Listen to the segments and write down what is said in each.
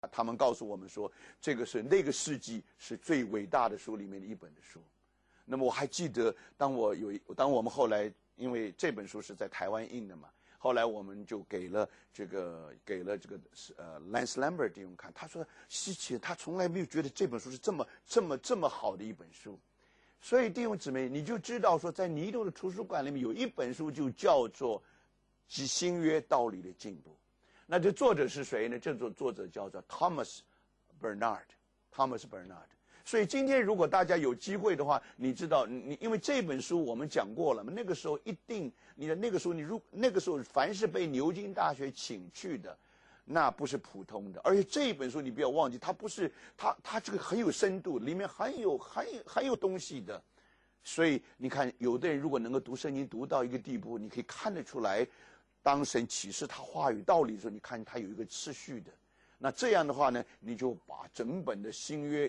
他们告诉我们说，这个是那个世纪是最伟大的书里面的一本的书。那么我还记得，当我们后来，因为这本书是在台湾印的嘛，后来我们就给了这个Lance Lambert 弟兄看，他说希奇，他从来没有觉得这本书是这么好的一本书。所以弟兄姊妹，你就知道说，在尼度的图书馆里面有一本书就叫做《新约道理的进步》。那这作者是谁呢？这作者叫做 Thomas Bernard。所以今天如果大家有机会的话，你知道，因为这本书我们讲过了嘛，那个时候一定你的那个时候那个时候凡是被牛津大学请去的，那不是普通的。而且这本书你不要忘记，它不是它这个很有深度，里面很有东西的。所以你看，有的人如果能够读圣经读到一个地步，你可以看得出来。当神启示他话语道理的时候，你看他有一个次序的，那这样的话呢，你就把整本的新约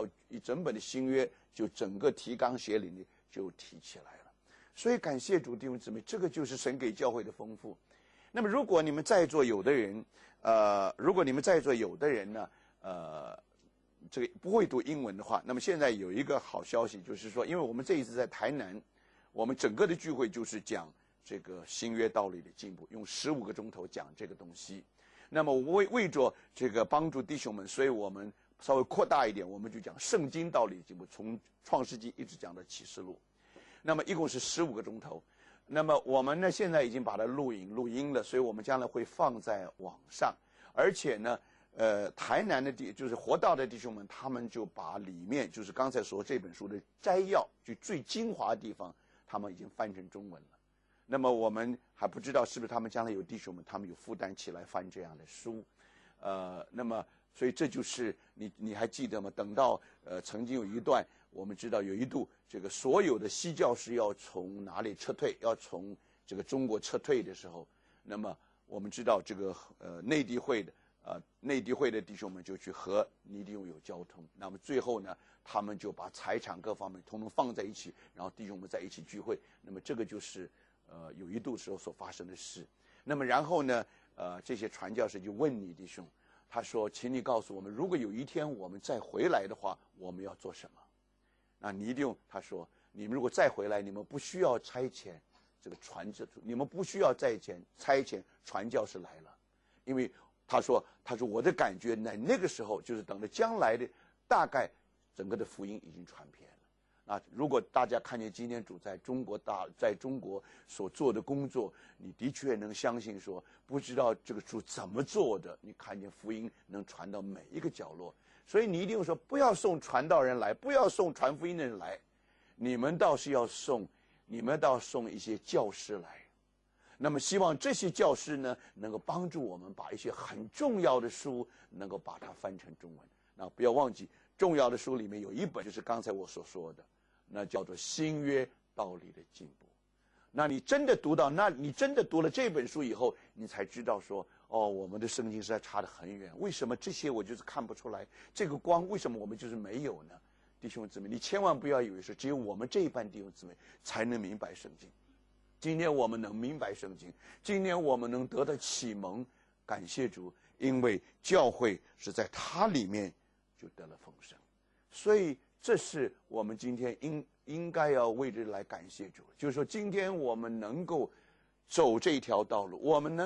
就整个提纲挈领的就提起来了。所以感谢主弟兄姊妹，这个就是神给教会的丰富。那么如果你们在座有的人呢，这个不会读英文的话，那么现在有一个好消息，就是说，因为我们这一次在台南，我们整个的聚会就是讲这个新约道理的进步，用15个钟头讲这个东西。那么为着这个帮助弟兄们，所以我们稍微扩大一点，我们就讲圣经道理的进步，从创世纪一直讲到启示录。那么一共是15个钟头。那么我们呢现在已经把它录音了，所以我们将来会放在网上。而且呢，台南的就是活道的弟兄们，他们就把里面就是刚才说这本书的摘要，就最精华的地方，他们已经翻成中文了。那么我们还不知道是不是他们将来有弟兄们，他们有负担起来翻这样的书，那么所以这就是你还记得吗？等到曾经有一段，我们知道有一度这个所有的西教士要从哪里撤退，要从这个中国撤退的时候，那么我们知道这个内地会的弟兄们就去和尼弟兄有交通，那么最后呢，他们就把财产各方面统统放在一起，然后弟兄们在一起聚会，那么这个就是有一度时候所发生的事。那么然后呢，这些传教士就问尼弟兄，他说：“请你告诉我们，如果有一天我们再回来的话，我们要做什么？”那尼弟兄他说：“你们如果再回来，你们不需要差遣这个你们不需要差遣传教士来了，因为他说我的感觉那个时候就是等着将来的大概整个的福音已经传遍了。”啊，如果大家看见今天主在中国所做的工作，你的确能相信说，不知道这个主怎么做的，你看见福音能传到每一个角落。所以你一定说，不要送传道人来，不要送传福音的人来，你们倒要送一些教师来。那么希望这些教师呢，能够帮助我们把一些很重要的书能够把它翻成中文。那不要忘记，重要的书里面有一本就是刚才我所说的，那叫做《新约道理的进步》。那你真的读了这本书以后，你才知道说，哦，我们的圣经实在差得很远。为什么这些我就是看不出来？这个光为什么我们就是没有呢？弟兄姊妹，你千万不要以为是只有我们这一班弟兄姊妹才能明白圣经。今天我们能明白圣经，今天我们能得到启蒙，感谢主，因为教会是在它里面就得了丰盛。所以这是我们今天应该要为之来感谢主，就是说今天我们能够走这条道路，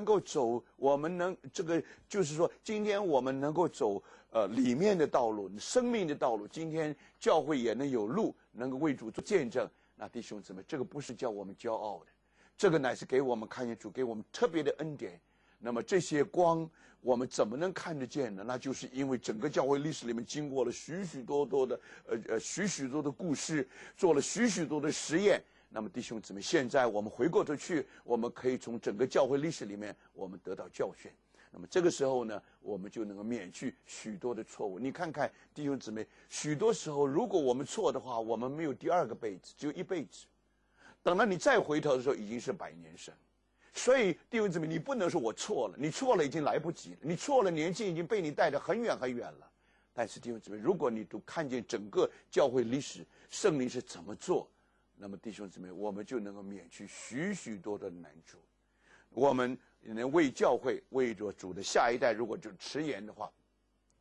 就是说今天我们能够走里面的道路，生命的道路，今天教会也能有路，能够为主做见证。那弟兄姊妹，这个不是叫我们骄傲的，这个乃是给我们看见主给我们特别的恩典。那么这些光我们怎么能看得见呢？那就是因为整个教会历史里面经过了许许多多的故事，做了许许多的实验。那么弟兄姊妹，现在我们回过头去，我们可以从整个教会历史里面我们得到教训。那么这个时候呢，我们就能够免去许多的错误。你看看弟兄姊妹，许多时候如果我们错的话，我们没有第二个辈子，只有一辈子。等到你再回头的时候，已经是100年生。所以弟兄姊妹，你不能说我错了，你错了已经来不及了，你错了年纪已经被你带得很远很远了。但是弟兄姊妹，如果你都看见整个教会历史，圣灵是怎么做，那么弟兄姊妹，我们就能够免去许许多的难处。我们能为教会，为着主的下一代，如果就迟延的话，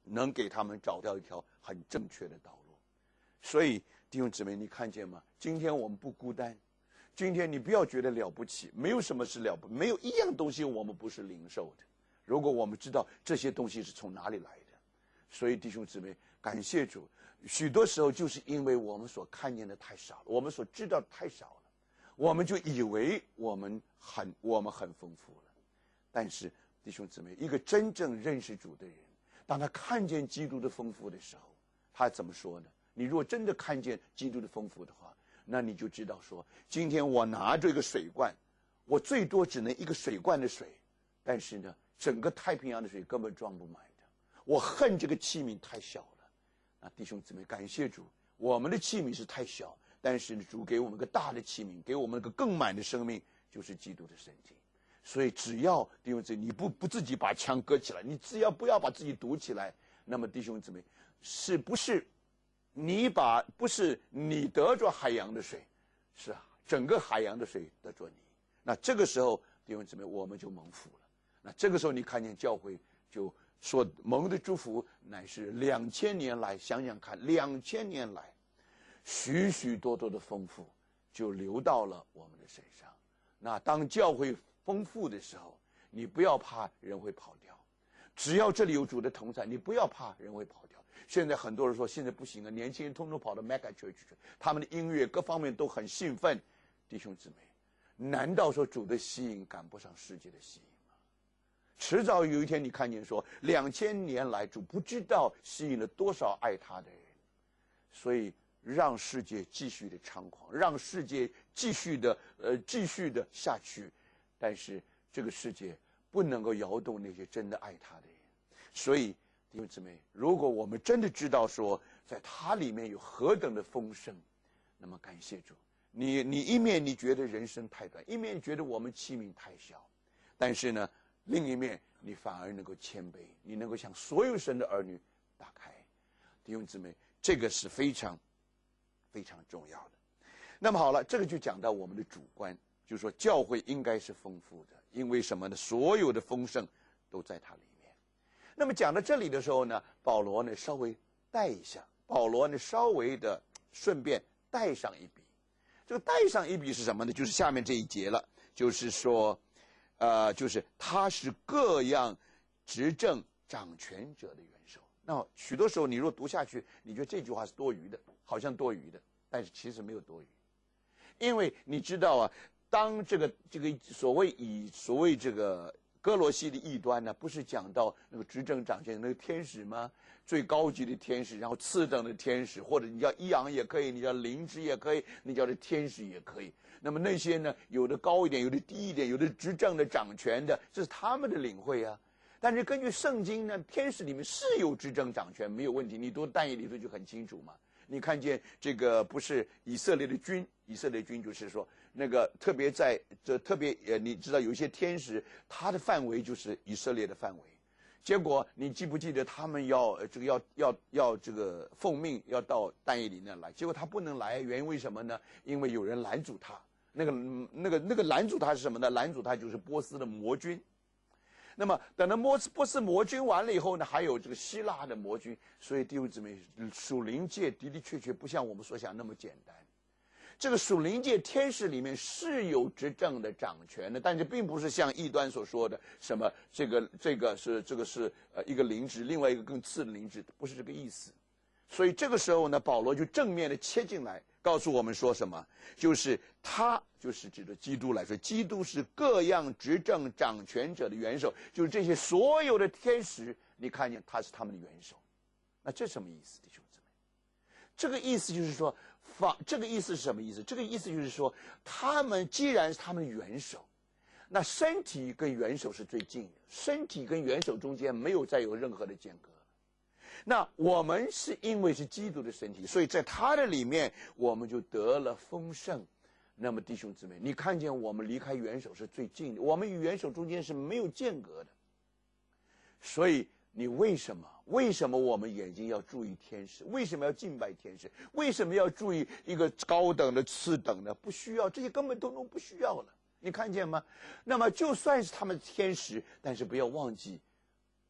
能给他们找到一条很正确的道路。所以弟兄姊妹，你看见吗？今天我们不孤单，今天你不要觉得了不起，没有什么是了不，没有一样东西我们不是领受的。如果我们知道这些东西是从哪里来的，所以弟兄姊妹，感谢主，许多时候就是因为我们所看见的太少了，我们所知道的太少了，我们就以为我们很丰富了。但是弟兄姊妹，一个真正认识主的人，当他看见基督的丰富的时候，他怎么说呢？你如果真的看见基督的丰富的话，那你就知道说，今天我拿着一个水罐，我最多只能一个水罐的水，但是呢，整个太平洋的水根本装不满的。我恨这个器皿太小了。那弟兄姊妹，感谢主，我们的器皿是太小，但是主给我们个大的器皿，给我们个更满的生命，就是基督的身体。所以只要弟兄姊妹，你不自己把枪搁起来，你只要不要把自己堵起来，那么弟兄姊妹，是不是你得着海洋的水，是整个海洋的水得着你。那这个时候弟兄姊妹，我们就蒙福了。那这个时候你看见教会就说蒙的祝福乃是2000年来，想想看，2000年来许许多多的丰富就流到了我们的身上。那当教会丰富的时候，你不要怕人会跑掉，只要这里有主的同在，你不要怕人会跑掉。现在很多人说现在不行啊，年轻人通通跑到 Mega Church 去，他们的音乐各方面都很兴奋。弟兄姊妹，难道说主的吸引赶不上世界的吸引吗？迟早有一天你看见说2000年来主不知道吸引了多少爱他的人。所以让世界继续的猖狂，让世界继续的下去，但是这个世界不能够摇动那些真的爱他的人。所以弟兄姊妹，如果我们真的知道说在他里面有何等的丰盛，那么感谢主，你一面你觉得人生太短，一面觉得我们器皿太小，但是呢，另一面你反而能够谦卑，你能够向所有神的儿女打开。弟兄姊妹，这个是非常非常重要的。那么好了，这个就讲到我们的主观，就是说教会应该是丰富的，因为什么呢？所有的丰盛都在它里面。那么讲到这里的时候呢，保罗呢稍微带一下，保罗呢稍微的顺便带上一笔。这个带上一笔是什么呢？就是下面这一节了，就是说就是他是各样执政掌权者的元首。那许多时候你若读下去，你觉得这句话是多余的，好像多余的，但是其实没有多余。因为你知道啊，当这个所谓这个哥罗西的异端呢，不是讲到那个执政掌权那个天使吗？最高级的天使，然后次等的天使，或者你叫一阳也可以，你叫灵芝也可以，你叫这天使也可以。那么那些呢，有的高一点，有的低一点，有的执政的掌权的，这是他们的领会啊。但是根据圣经呢，天使里面是有执政掌权，没有问题。你读但以理书就很清楚嘛。你看见这个不是以色列的军，以色列军就是说那个特别你知道有一些天使，他的范围就是以色列的范围。结果你记不记得他们要这个奉命要到但以理那来，结果他不能来，原因为什么呢？因为有人拦阻他。那个拦阻他是什么呢？拦阻他就是波斯的魔军。那么等到波斯魔军完了以后呢，还有这个希腊的魔军。所以弟兄姊妹，属灵界的的确确不像我们所想那么简单。这个属灵界天使里面是有执政的掌权的，但是并不是像异端所说的什么这个是一个灵职，另外一个更次的灵职，不是这个意思。所以这个时候呢，保罗就正面的切进来，告诉我们说什么？就是他就是指着基督来说，基督是各样执政掌权者的元首，就是这些所有的天使，你看见他是他们的元首。那这什么意思，弟兄姊妹？这个意思就是说，这个意思是什么意思？这个意思就是说，他们既然是他们元首，那身体跟元首是最近的，身体跟元首中间没有再有任何的间隔。那我们是因为是基督的身体，所以在他的里面我们就得了丰盛。那么弟兄姊妹，你看见我们离开元首是最近的，我们与元首中间是没有间隔的。所以你为什么我们眼睛要注意天使？为什么要敬拜天使？为什么要注意一个高等的次等的？不需要，这些根本都不需要了。你看见吗？那么就算是他们天使，但是不要忘记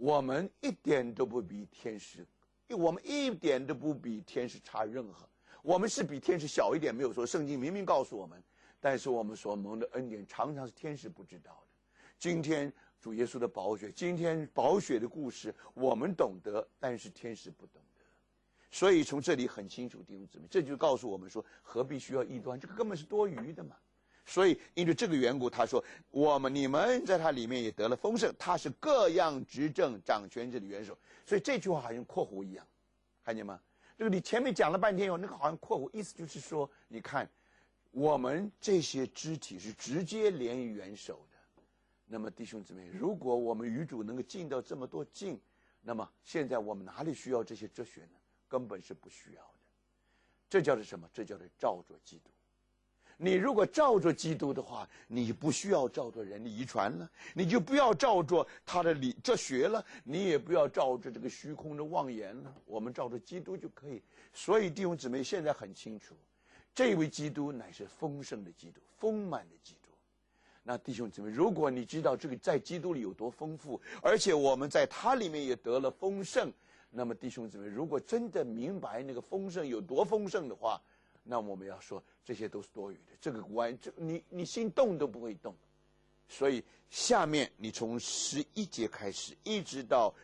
我们一点都不比天使，我们一点都不比天使差任何。我们是比天使小一点，没有说，圣经明明告诉我们，但是我们所蒙的恩典常常是天使不知道的。今天主耶稣的宝血，今天宝血的故事我们懂得，但是天使不懂得。所以从这里很清楚，弟兄姊妹，这就告诉我们说，何必需要异端，这个根本是多余的嘛。所以因为这个缘故，他说你们在他里面也得了丰盛，他是各样执政掌权者的元首。所以这句话好像括弧一样，看见吗？这个你前面讲了半天那个好像括弧，意思就是说，你看我们这些肢体是直接连于元首的。那么弟兄姊妹，如果我们与主能够近到这么多近，那么现在我们哪里需要这些哲学呢？根本是不需要的。这叫做什么？这叫做照着基督。你如果照着基督的话，你不需要照着人的遗传了，你就不要照着他的哲学了，你也不要照着这个虚空的妄言了，我们照着基督就可以。所以弟兄姊妹现在很清楚，这位基督乃是丰盛的基督，丰满的基督。那弟兄姊妹，如果你知道这个在基督里有多丰富，而且我们在他里面也得了丰盛，那么弟兄姊妹，如果真的明白那个丰盛有多丰盛的话，那我们要说这些都是多余的，这个你心动都不会动。所以下面你从11节开始一直到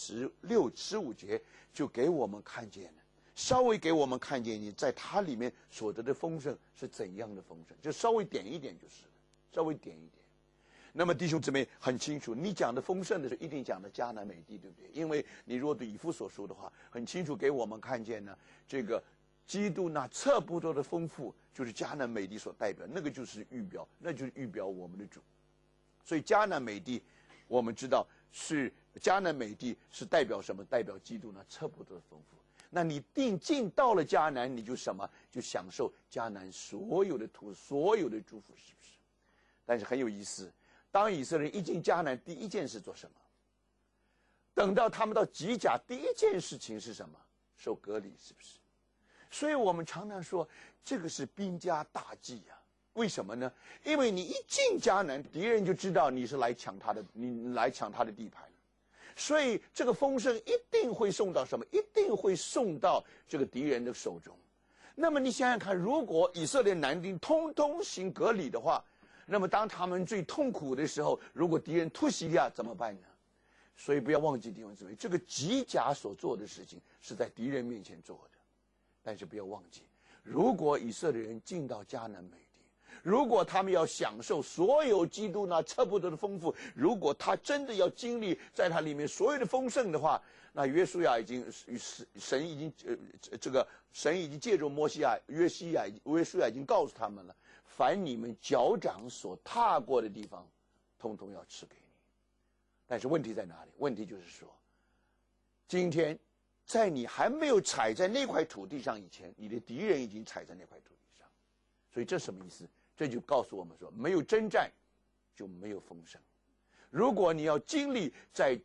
16、15节，就给我们看见了，稍微给我们看见你在它里面所得的丰盛是怎样的丰盛，就稍微点一点就是了，稍微点一点。那么弟兄姊妹很清楚，你讲的丰盛的时候一定讲的迦南美地，对不对？因为你如果对以弗所书的话，很清楚给我们看见呢，这个基督那测不多的丰富，就是迦南美地所代表，那个就是预表，那就是预表我们的主。所以迦南美地，我们知道是迦南美地是代表什么？代表基督那测不多的丰富。那你进到了迦南，你就什么？就享受迦南所有的所有的祝福，是不是？但是很有意思，当以色列人一进迦南，第一件事做什么？等到他们到吉甲，第一件事情是什么？受割礼，是不是？所以我们常常说，这个是兵家大忌呀。为什么呢？因为你一进迦南，敌人就知道你是来抢他的，你来抢他的地盘。所以这个丰盛一定会送到什么？一定会送到这个敌人的手中。那么你想想看，如果以色列男丁通通行割礼的话，那么当他们最痛苦的时候，如果敌人突袭呀，怎么办呢？所以不要忘记弟兄姊妹，这个吉甲所做的事情是在敌人面前做的。但是不要忘记，如果以色列人进到迦南美地，如果他们要享受所有基督那测不得的丰富，如果他真的要经历在他里面所有的丰盛的话，那约书亚神已经借助约书亚已经告诉他们了，凡你们脚掌所踏过的地方，通通要赐给你。但是问题在哪里？问题就是说，今天在你还没有踩在那块土地上以前，你的敌人已经踩在那块土地上。所以这什么意思？这就告诉我们说，没有征战就没有丰盛。如果你要经历在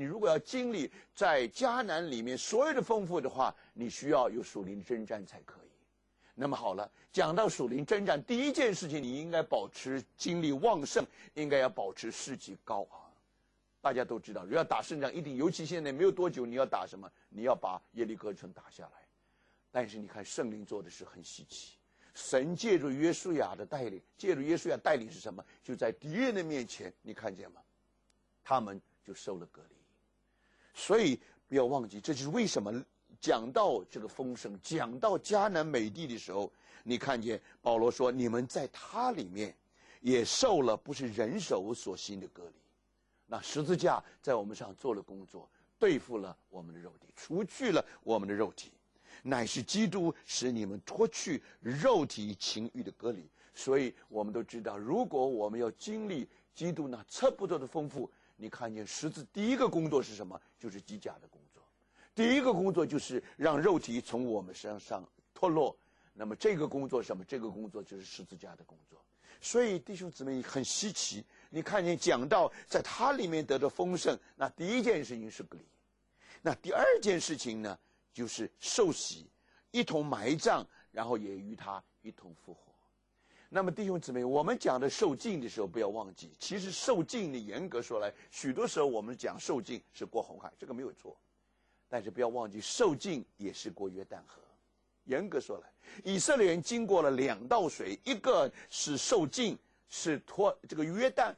迦南里面所有的丰富的话，你需要有属灵征战才可以。那么好了，讲到属灵征战，第一件事情你应该保持精力旺盛，应该要保持士气高昂。大家都知道，如果要打胜仗，一定，尤其现在没有多久，你要打什么？你要把耶利哥城打下来。但是你看，圣灵做的是很稀奇。神借助约书亚的带领，借助约书亚带领是什么？就在敌人的面前，你看见吗？他们就受了割礼。所以不要忘记，这就是为什么讲到这个丰盛，讲到迦南美地的时候，你看见保罗说，你们在他里面也受了不是人手所行的割礼。那十字架在我们上做了工作，对付了我们的肉体，除去了我们的肉体，乃是基督使你们脱去肉体情欲的割礼。所以我们都知道，如果我们要经历基督那测不透的丰富，你看见十字第一个工作是什么？就是击甲的工作。第一个工作就是让肉体从我们身上脱落。那么这个工作是什么？这个工作就是十字架的工作。所以弟兄姊妹很稀奇，你看见讲到在他里面得到丰盛，那第一件事情是割礼，那第二件事情呢，就是受洗，一同埋葬，然后也与他一同复活。 那么弟兄姊妹，我们讲的受浸的时候，不要忘记，其实受浸的严格说来，许多时候我们讲受浸是过红海，这个没有错。但是不要忘记，受浸也是过约旦河。严格说来，以色列人经过了2道水，一个是受浸，是这个约旦